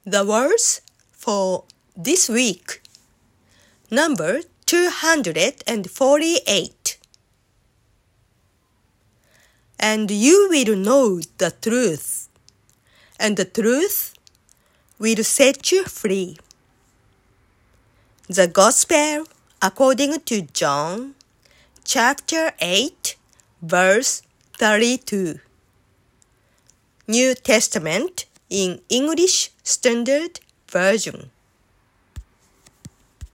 The words for this week. Number 248. And you will know the truth, and the truth will set you free. The Gospel according to John, chapter 8, verse 32. New Testament in English Standard Version.